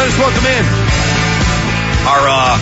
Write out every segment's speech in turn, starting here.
Let us welcome in our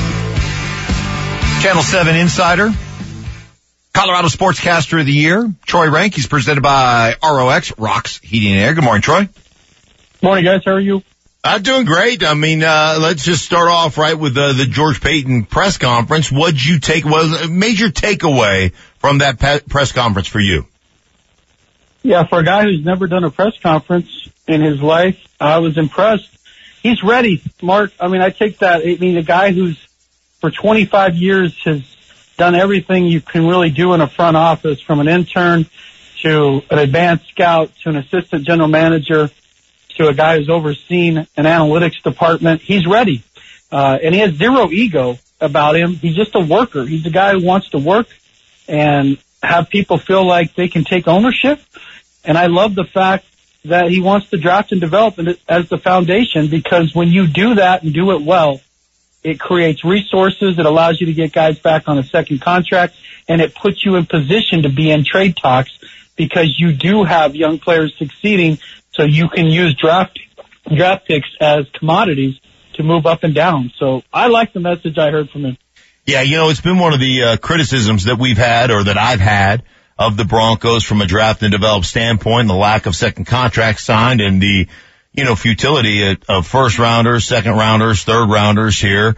Channel 7 insider, Colorado Sportscaster of the Year, Troy Renck. He's presented by ROX, Rocks Heating and Air. Good morning, Troy. Morning, guys. How are you? I'm doing great. I mean, let's just start off right with the George Paton press conference. What was a major takeaway from that press conference for you? Yeah, for a guy who's never done a press conference in his life, I was impressed. He's ready, Mark. I mean, I take that. I mean, a guy who's for 25 years has done everything you can really do in a front office, from an intern to an advanced scout to an assistant general manager to a guy who's overseen an analytics department. He's ready. And he has zero ego about him. He's just a worker. He's a guy who wants to work and have people feel like they can take ownership. And I love the fact that he wants to draft and develop it as the foundation, because when you do that and do it well, it creates resources. It allows you to get guys back on a second contract, and it puts you in position to be in trade talks because you do have young players succeeding, so you can use draft picks as commodities to move up and down. So I like the message I heard from him. Yeah, it's been one of the criticisms that we've had, or that I've had, of the Broncos from a draft and develop standpoint, the lack of second contracts signed and the, futility of first rounders, second rounders, third rounders here.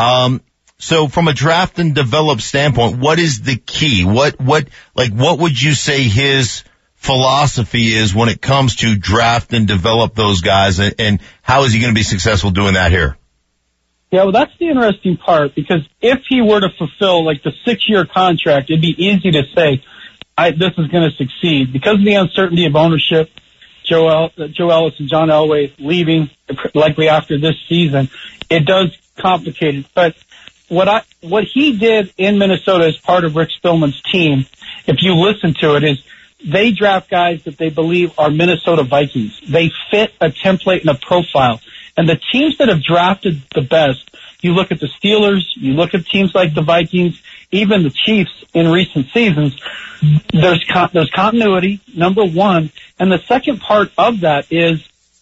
So from a draft and develop standpoint, what is the key? What would you say his philosophy is when it comes to draft and develop those guys, and how is he going to be successful doing that here? Yeah, well, that's the interesting part, because if he were to fulfill like the 6-year contract, it'd be easy to say, this is going to succeed. Because of the uncertainty of ownership, Joe Ellis and John Elway leaving likely after this season, it does complicate it. But what he did in Minnesota as part of Rick Spielman's team, if you listen to it, is they draft guys that they believe are Minnesota Vikings. They fit a template and a profile. And the teams that have drafted the best, you look at the Steelers, you look at teams like the Vikings, even the Chiefs in recent seasons, there's continuity, number one. And the second part of that is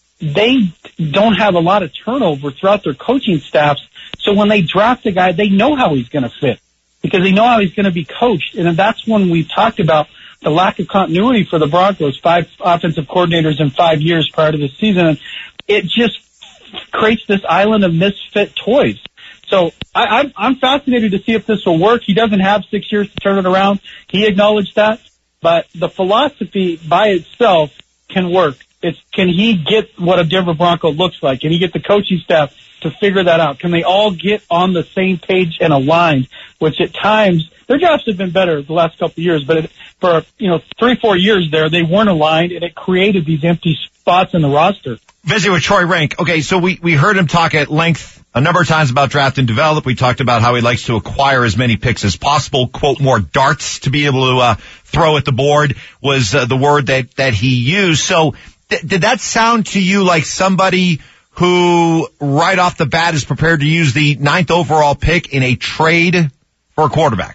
they don't have a lot of turnover throughout their coaching staffs. So when they draft a guy, they know how he's going to fit because they know how he's going to be coached. And that's when we've talked about the lack of continuity for the Broncos, 5 offensive coordinators in 5 years prior to the season. And it just creates this island of misfit toys. So I'm fascinated to see if this will work. He doesn't have 6 years to turn it around. He acknowledged that. But the philosophy by itself can work. Can he get what a Denver Bronco looks like? Can he get the coaching staff to figure that out? Can they all get on the same page and aligned, which at times their drafts have been better the last couple of years, but for 3-4 years there, they weren't aligned, and it created these empty spots in the roster. Visit with Troy Renck. Okay, so we heard him talk at length a number of times about draft and develop. We talked about how he likes to acquire as many picks as possible, quote, more darts to be able to throw at the board was the word that he used. So did that sound to you like somebody who right off the bat is prepared to use the 9th overall pick in a trade for a quarterback?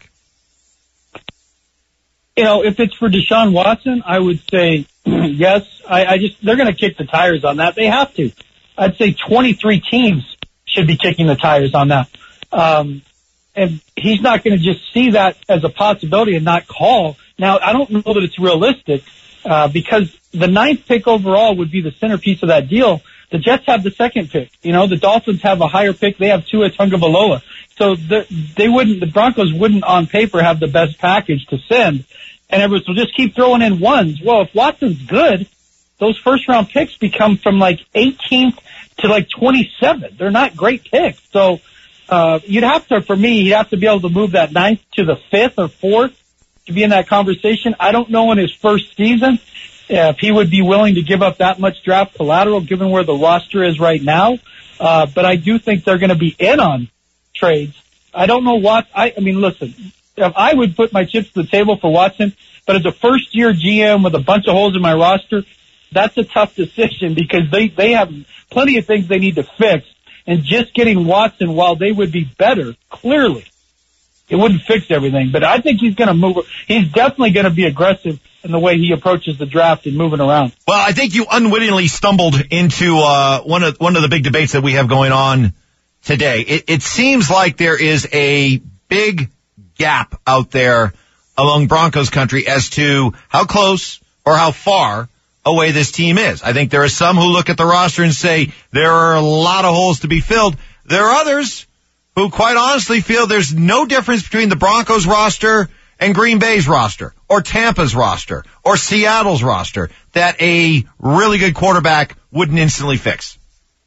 If it's for Deshaun Watson, I would say yes. They're going to kick the tires on that. They have to. I'd say 23 teams should be kicking the tires on that. And he's not going to just see that as a possibility and not call. Now, I don't know that it's realistic, because the 9th pick overall would be the centerpiece of that deal. The Jets have the 2nd pick. The Dolphins have a higher pick. They have Tua Tagovailoa. So the Broncos wouldn't on paper have the best package to send. And everyone will just keep throwing in ones. Well, if Watson's good, those first round picks become from like 18th to like 27. They're not great picks. So, he'd have to be able to move that 9th to the 5th or 4th to be in that conversation. I don't know in his first season if he would be willing to give up that much draft collateral given where the roster is right now. But I do think they're going to be in on trades. I don't know what, listen, if I would put my chips to the table for Watson, but as a first-year GM with a bunch of holes in my roster, that's a tough decision because they have plenty of things they need to fix. And just getting Watson, while they would be better, clearly, it wouldn't fix everything. But I think he's going to move. He's definitely going to be aggressive in the way he approaches the draft and moving around. Well, I think you unwittingly stumbled into one of the big debates that we have going on today. It seems like there is a big gap out there among Broncos country as to how close or how far away this team is. I think there are some who look at the roster and say there are a lot of holes to be filled. There are others who quite honestly feel there's no difference between the Broncos roster and Green Bay's roster, or Tampa's roster, or Seattle's roster, that a really good quarterback wouldn't instantly fix.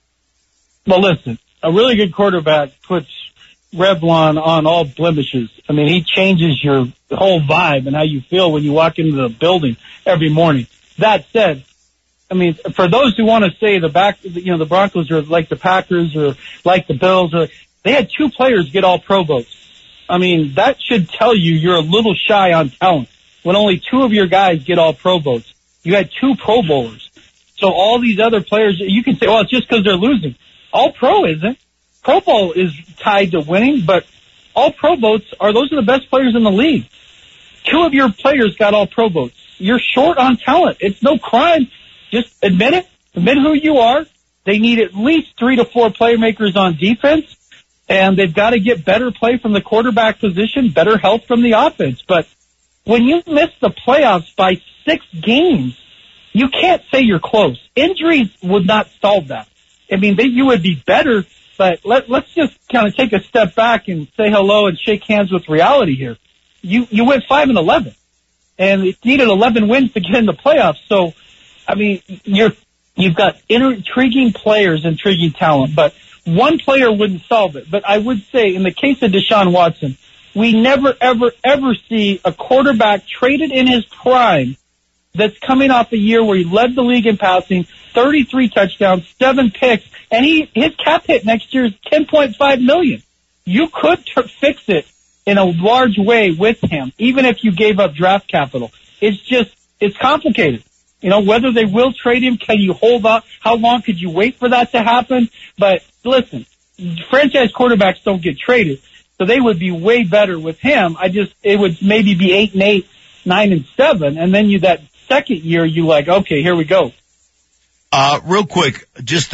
Well, listen, a really good quarterback puts Revlon on all blemishes. I mean, he changes your whole vibe and how you feel when you walk into the building every morning. That said, I mean, for those who want to say the Broncos are like the Packers or like the Bills, they had 2 players get all Pro votes. I mean, that should tell you you're a little shy on talent when only 2 of your guys get all Pro votes. You had 2 Pro Bowlers. So all these other players, you can say, well, it's just because they're losing. All Pro isn't. Pro Bowl is tied to winning, but all Pro votes those are the best players in the league. 2 of your players got all Pro votes. You're short on talent. It's no crime. Just admit it. Admit who you are. They need at least 3 to 4 playmakers on defense. And they've got to get better play from the quarterback position, better health from the offense. But when you miss the playoffs by 6 games, you can't say you're close. Injuries would not solve that. I mean, you would be better, but let's just kind of take a step back and say hello and shake hands with reality here. You went 5-11, and it needed 11 wins to get in the playoffs. So, I mean, you've got intriguing players, intriguing talent, but one player wouldn't solve it. But I would say in the case of Deshaun Watson, we never, ever, ever see a quarterback traded in his prime that's coming off a year where he led the league in passing, 33 touchdowns, 7 picks, and his cap hit next year is $10.5 million. You could fix it in a large way with him, even if you gave up draft capital. It's complicated. You know, whether they will trade him, can you hold up? How long could you wait for that to happen? But listen, franchise quarterbacks don't get traded, so they would be way better with him. It would maybe be 8-8, 9-7, and then that second year, okay, here we go. Real quick, just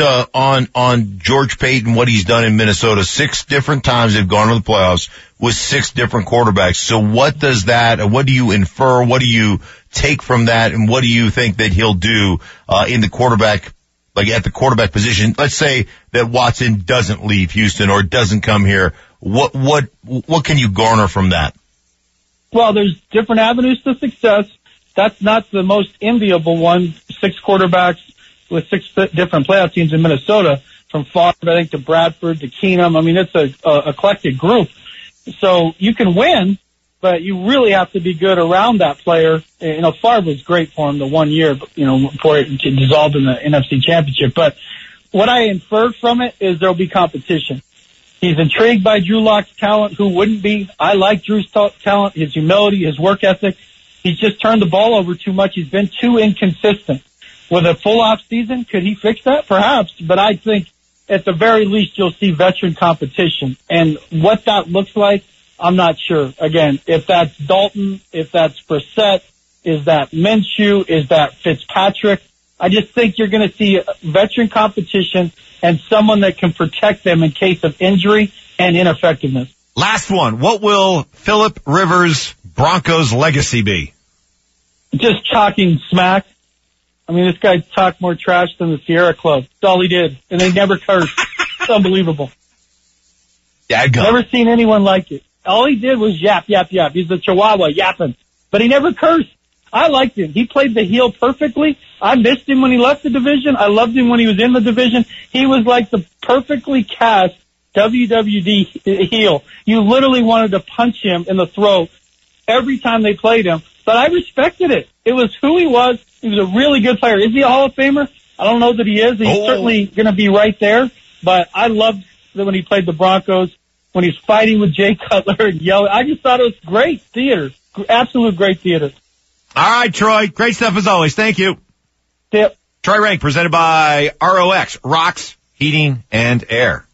on George Payton, what he's done in Minnesota. 6 different times they've gone to the playoffs with 6 different quarterbacks. So what do you infer? What do you take from that? And what do you think that he'll do in the quarterback, like at the quarterback position? Let's say that Watson doesn't leave Houston or doesn't come here. What can you garner from that? Well, there's different avenues to success. That's not the most enviable one. 6 quarterbacks with 6 different playoff teams in Minnesota, from Favre, I think, to Bradford to Keenum. I mean, it's a eclectic group. So you can win, but you really have to be good around that player. You know, Favre was great for him the 1 year, before it dissolved in the NFC Championship. But what I inferred from it is there'll be competition. He's intrigued by Drew Lock's talent. Who wouldn't be? I like Drew's talent, his humility, his work ethic. He's just turned the ball over too much. He's been too inconsistent. With a full off season, could he fix that? Perhaps, but I think at the very least you'll see veteran competition. And what that looks like, I'm not sure. Again, if that's Dalton, if that's Brissett, is that Minshew, is that Fitzpatrick? I just think you're going to see veteran competition and someone that can protect them in case of injury and ineffectiveness. Last one. What will Phillip Rivers' Broncos legacy be? Just talking smack. I mean, this guy talked more trash than the Sierra Club. That's all he did. And they never cursed. It's unbelievable. Yeah, never seen anyone like it. All he did was yap, yap, yap. He's a Chihuahua yapping. But he never cursed. I liked him. He played the heel perfectly. I missed him when he left the division. I loved him when he was in the division. He was like the perfectly cast WWD heel. You literally wanted to punch him in the throat every time they played him. But I respected it. It was who he was. He was a really good player. Is he a Hall of Famer? I don't know that he is. He's certainly going to be right there. But I loved that when he played the Broncos, when he's fighting with Jay Cutler and yelling. I just thought it was great theater. Absolute great theater. All right, Troy. Great stuff as always. Thank you. Yep. Troy Rank, presented by ROX, Rocks, Heating, and Air.